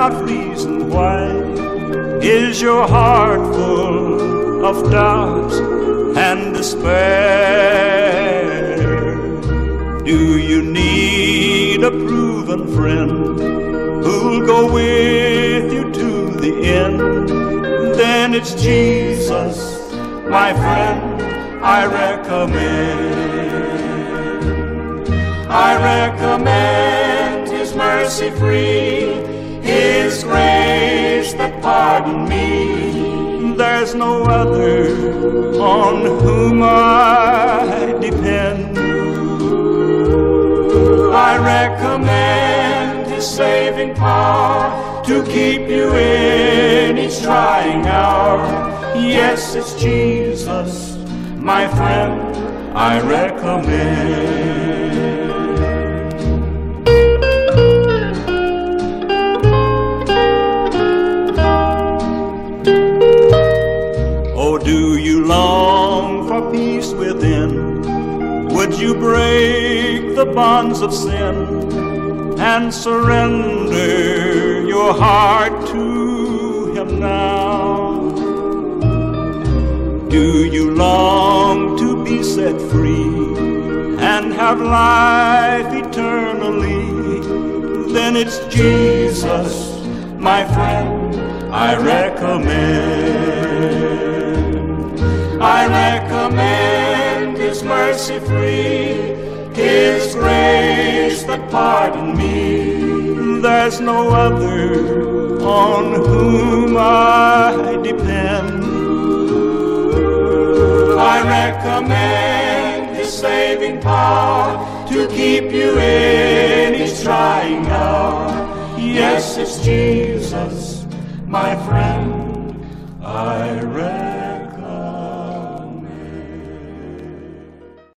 not reason why. Is your heart full of doubts and despair? Do you need a proven friend who'll go with you to the end? Then it's Jesus, my friend, I recommend. I recommend His mercy free, His grace that pardoned me. There's no other on whom I depend. I recommend His saving power to keep you in each trying hour. Yes, it's Jesus, my friend, I recommend. Oh, do you long for peace within? Would you break the bonds of sin and surrender your heart to Him now? Do you long to be set free and have life eternally? Then it's Jesus, my friend, I recommend. I recommend His mercy free, His grace that pardoned me. There's no other on whom I depend. I recommend His saving power to keep you in each trying hour. Yes, it's Jesus, my friend,